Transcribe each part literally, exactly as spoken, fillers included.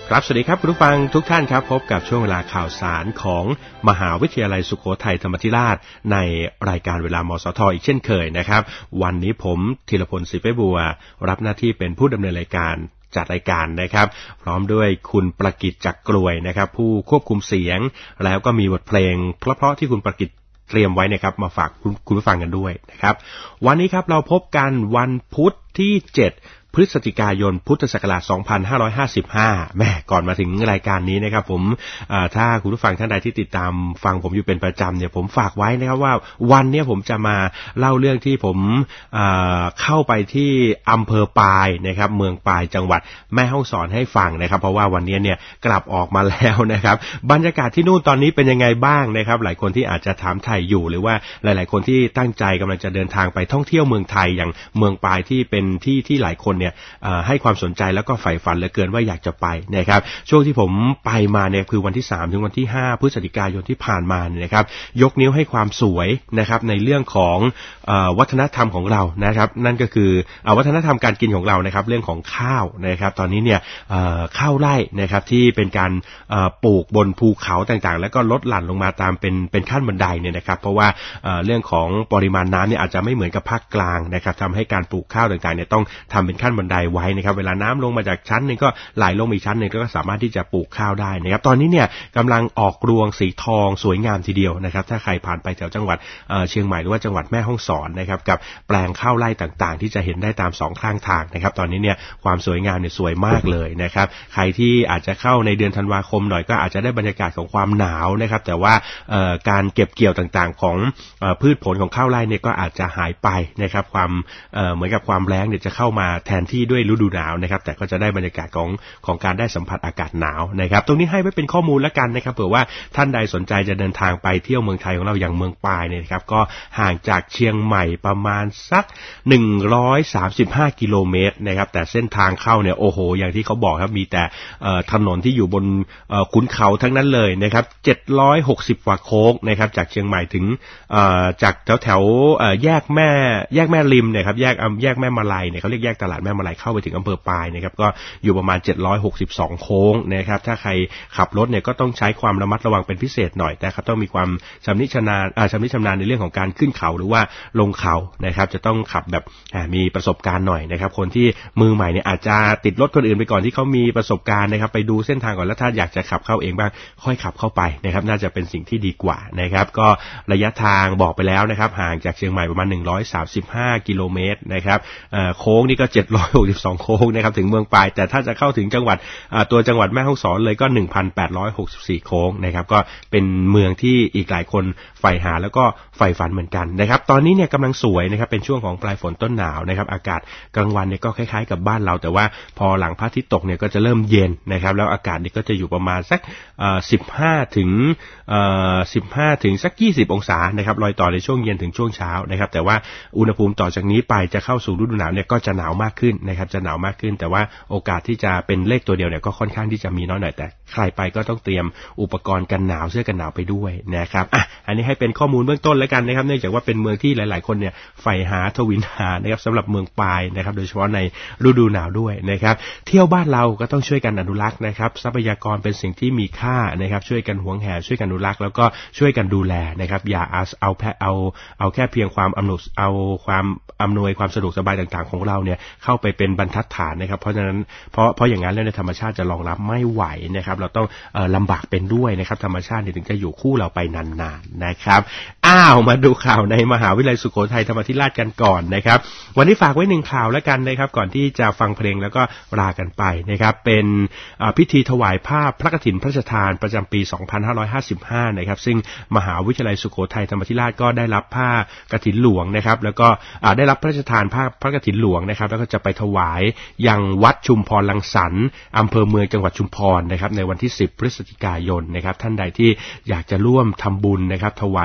ครับสวัสดีครับคุณผู้ฟังทุกท่านครับพบกับช่วงเวลาข่าวสารของมหาวิทยาลัยสุโขทัยธรรมาธิราชในรายการเวลามสทอีกเช่นเคยนะครับวันนี้ผมธีรพลศรีไฟบัวรับหน้าที่เป็นผู้ดำเนินรายการจัดรายการนะครับพร้อมด้วยคุณประกิตจักรกลวยนะครับผู้ควบคุมเสียงแล้วก็มีบทเพลงเพราะๆที่คุณประกิตเตรียมไว้นะครับมาฝากคุณผู้ฟังกันด้วยนะครับวันนี้ครับเราพบกันวันพุธที่เจ็ดพฤศจิกายนพุทธศักราชสองพันห้าร้อยห้าสิบห้าแม่ก่อนมาถึงรายการนี้นะครับผมถ้าคุณผู้ฟังท่านใดที่ติดตามฟังผมอยู่เป็นประจำเนี่ยผมฝากไว้นะครับว่าวันนี้ผมจะมาเล่าเรื่องที่ผมเข้าไปที่อำเภอปายนะครับเมืองปายจังหวัดแม่ฮ่องสอนให้ฟังนะครับเพราะว่าวันนี้เนี่ยกลับออกมาแล้วนะครับบรรยากาศที่นู่นตอนนี้เป็นยังไงบ้างนะครับหลายคนที่อาจจะถามไทยอยู่หรือว่าหลายๆคนที่ตั้งใจกำลังจะเดินทางไปท่องเที่ยวเมืองไทยอย่างเมืองปายที่เป็นที่ที่หลายคนให้ความสนใจแล้วก็ใฝ่ฝันเหลือเกินว่าอยากจะไปนะครับช่วงที่ผมไปมาเนี่ยคือวันที่สามถึงวันที่ห้าพฤศจิกายนที่ผ่านมาเนี่ยนะครับยกนิ้วให้ความสวยนะครับในเรื่องของเอ่อวัฒนธรรมของเรานะครับนั่นก็คือเอ่อวัฒนธรรมการกินของเรานะครับเรื่องของข้าวนะครับตอนนี้เนี่ยเอ่อข้าวไร่นะครับที่เป็นการเอ่อปลูกบนภูเขาต่างๆแล้วก็ลดหลั่นลงมาตามเป็นเป็นขั้นบันไดเนี่ยนะครับเพราะว่าเอ่อเรื่องของปริมาณน้ำเนี่ยอาจจะไม่เหมือนกับภาคกลางนะครับทำให้การปลูกข้าวต่างๆเนี่ยต้องทำเป็นขั้นบันไดไว้นะครับเวลาน้ำลงมาจากชั้นนึงก็ไหลลงอีกชั้นนึงก็สามารถที่จะปลูกข้าวได้นะครับตอนนี้เนี่ยกำลังออกรวงสีทองสวยงามทีเดียวนะครับถ้าใครผ่านไปแถวจังหวัดเชียงใหม่หรือว่าจังหวัดแม่ฮ่องสอนนะครับกับแปลงข้าวไร่ต่างๆที่จะเห็นได้ตามสองข้างทางนะครับตอนนี้เนี่ยความสวยงามเนี่ยสวยมากเลยนะครับใครที่อาจจะเข้าในเดือนธันวาคมหน่อยก็อาจจะได้บรรยากาศของความหนาวนะครับแต่ว่าการเก็บเกี่ยวต่างๆของพืชผลของข้าวไร่เนี่ยก็อาจจะหายไปนะครับความเหมือนกับความแล้งเนี่ยจะเข้ามาแทนที่ด้วยฤดูหนาวนะครับแต่ก็จะได้บรรยากาศของของการได้สัมผัสอากาศหนาวนะครับตรงนี้ให้ไว้เป็นข้อมูลแล้วกันนะครับเผื่อว่าท่านใดสนใจจะเดินทางไปเที่ยวเมืองไทยของเราอย่างเมืองปายเนี่ยครับก็ห่างจากเชียงใหม่ประมาณสักหนึ่งร้อยสามสิบห้ากิโลเมตรนะครับแต่เส้นทางเข้าเนี่ยโอ้โหอย่างที่เขาบอกครับมีแต่ถนนที่อยู่บนขุนเขาทั้งนั้นเลยนะครับเจ็ดร้อยหกสิบกว่าโค้งนะครับจากเชียงใหม่ถึงจากแถวแถวแยกแม่แยกแม่ริมเนี่ยครับแยกแยกแม่มาลัยเนี่ยเขาเรียกแยกตลาดแม่มาลัยเข้าไปถึงอำเภอปายนะครับก็อยู่ประมาณเจ็ดร้อยหกสิบสองโค้งนะครับถ้าใครขับรถเนี่ยก็ต้องใช้ความระมัดระวังเป็นพิเศษหน่อยแต่ครับต้องมีความชำนิชำนาญอ่าชำนิชำนาญในเรื่องของการขึ้นเขาหรือว่าลงเขานะครับจะต้องขับแบบมีประสบการณ์หน่อยนะครับคนที่มือใหม่เนี่ยอาจจะติดรถคนอื่นไปก่อนที่เขามีประสบการณ์นะครับไปดูเส้นทางก่อนแล้วถ้าอยากจะขับเข้าเองบ้างค่อยขับเข้าไปนะครับน่าจะเป็นสิ่งที่ดีกว่านะครับก็ระยะทางบอกไปแล้วนะครับห่างจากเชียงใหม่ประมาณหนึ่งร้อยสามสิบห้ากิโลเมตรนะครับเอ่อโค้งนี่ก็เจ็ดร้อยหกสิบสองโค้งนะครับถึงเมืองปายแต่ถ้าจะเข้าถึงจังหวัดตัวจังหวัดแม่ฮ่องสอนเลยก็ หนึ่งพันแปดร้อยหกสิบสี่ โค้งนะครับก็เป็นเมืองที่อีกหลายคนใฝ่หาแล้วก็ใฝ่ฝันเหมือนกันนะครับตอนนี้เนี่ยกำลังสวยนะครับเป็นช่วงของปลายฝนต้นหนาวนะครับอากาศกลางวันเนี่ยก็คล้ายๆกับบ้านเราแต่ว่าพอหลังพระอาทิตย์ตกเนี่ยก็จะเริ่มเย็นนะครับแล้วอากาศนี่ก็จะอยู่ประมาณสักเอ่อสิบห้าถึงเอ่อสิบห้าถึงสักยี่สิบองศานะครับรอยต่อในช่วงเย็นถึงช่วงเช้านะครับแต่ว่าอุณหภูมิต่อจากนี้ไปจะเข้าสู่ฤดูหนาวเนี่ยก็จะหนาวมากขึ้นนะครับจะหนาวมากขึ้นแต่ว่าโอกาสที่จะเป็นเลขตัวเดียวเนี่ยก็ค่อนข้างที่จะมีน้อยหน่อยแต่ใครไปก็ต้องเตรียมอุปกรณ์กันหนาวเสื้อกันหนาวไปด้วยนะครับอ่ะอันนี้ให้เป็นข้อมูลเบื้องต้นแล้วกันนะครับเนื่องจากว่าเป็นเมืองที่หลายๆคนเนี่ยใฝ่หาทวินหานะครับสำหรับเมืองปายนะครับโดยเฉพาะในฤดูหนาวด้วยนะครับเที่ยวบ้านเราก็ต้องช่วยกันอนุรักษ์นะครับทรัพยากรเป็นสิ่งที่มีค่านะครับช่วยกันหวงแหนช่วยกันอนุรักษ์แล้วก็ช่วยกันดูแลนะครับอย่าเอาเอาเอาเอาแค่เพียงความอำนวยเอาความอำนวยความสะดวกสบายต่างๆของเราเนี่ยเข้าไปเป็นบรรทัดฐานนะครับเพราะฉะนั้นเพราะเพราะอย่างนั้นแล้วในธรรมชาติจะรองรับไม่ไหวนะครับเราต้องเอ่อลำบากเป็นด้วยนะครับธรรมชาติถึงจะอยู่คู่เราไปนานๆนะครับอ้าวมาดูข่าวในมหาวิทยาลัยสุโขทัยธรรมาธิราชกันก่อนนะครับวันนี้ฝากไว้หนึ่งข่าวแล้วกันนะครับก่อนที่จะฟังเพลงแล้วก็ลากันไปนะครับเป็นพิธีถวายผ้าพระกฐินพระราชทานประจำปีสองพันห้าร้อยห้าสิบห้านะครับซึ่งมหาวิทยาลัยสุโขทัยธรรมาธิราชก็ได้รับผ้ากฐินหลวงนะครับแล้วก็ได้รับพระราชทานผ้าพระกฐินหลวงนะครับแล้วก็จะไปถวายยังวัดชุมพรลังสรรค์อำเภอเมืองจังหวัดชุมพรนะครับในวันที่สิบพฤศจิกายนนะครับท่านใดที่อยากจะร่วมทำบุญนะครับถวายปัจจัย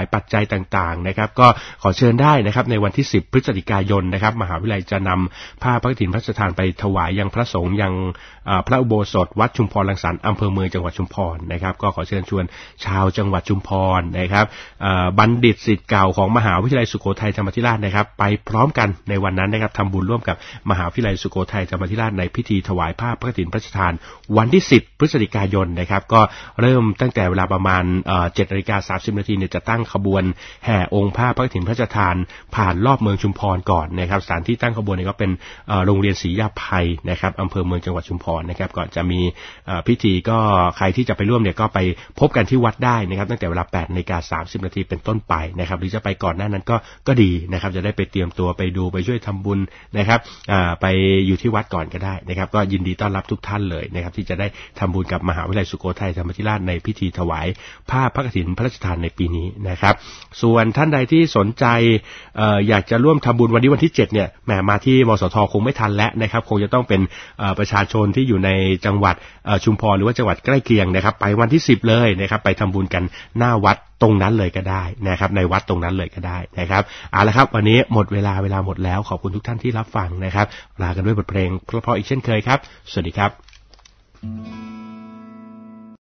ต่างๆนะครับก็ขอเชิญได้นะครับในวันที่สิบพฤศจิกายนนะครับมหาวิทยาลัยจะนำผ้าพระกฐินพระราชทานไปถวายยังพระสงฆ์ยังพระอุโบสถวัดชุมพรรังสรรค์อำเภอเมืองจังหวัดชุมพรนะครับก็ขอเชิญชวนชาวจังหวัดชุมพรนะครับบัณฑิตศิษย์เก่าของมหาวิทยาลัยสุโขทัยธรรมาธิราชนะครับไปพร้อมกันในวันนั้นนะครับทำบุญร่วมกับมหาวิทยาลัยสุโขทัยธรรมาธิราชในพิธีถวายผ้าพระกฐินพระราชทานวันที่สิบพฤศจิกายนนะครับก็เริ่มตั้งแต่เวลาประมาณเจ็ดนาฬิกาสามสิบนาทีเนี่ยจะตั้งขบวนแห่องค์ผ้าพระกฐินพระราชทานผ่านรอบเมืองชุมพรก่อนนะครับสถานที่ตั้งขบวนเนี่ยก็เป็นโรงเรียนศรียาภัยนะครับอำเภอเมืองจังหวัดชุมพรนะครับก่อนจะมีพิธีก็ใครที่จะไปร่วมเนี่ยก็ไปพบกันที่วัดได้นะครับตั้งแต่เวลาแปดนาฬิกาสามสิบนาทีเป็นต้นไปนะครับหรือจะไปก่อนหน้านั้นก็ก็ดีนะครับจะได้ไปเตรียมตัวไปดูไปช่วยทำบุญนะครับไปอยู่ที่วัดก่อนก็ได้นะครับก็ยินดีต้อนรับทุกท่านเลยนะครับที่จะได้ทำบุญกับมหาวิทยาลัยสุโขทัยธรรมาธิราชในพิธีถวายผ้าพระกฐินพระราชทานในปีนี้นะครับส่วนท่านใดที่สนใจเอ่ออยากจะร่วมทำบุญวันนี้วันที่เจ็ดเนี่ยแหมมาที่มสทคงไม่ทันแล้วนะครับคงจะต้องเป็นประชาชนที่อยู่ในจังหวัดชุมพรหรือว่าจังหวัดใกล้เคียงนะครับไปวันที่สิบเลยนะครับไปทำบุญกันหน้าวัดตรงนั้นเลยก็ได้นะครับในวัดตรงนั้นเลยก็ได้นะครับเอาละครับวันนี้หมดเวลาเวลาหมดแล้วขอบคุณทุกท่านที่รับฟังนะครับลากันด้วยบทเพลงเพราะๆอีกเช่นเคยครับสวัสดีครับ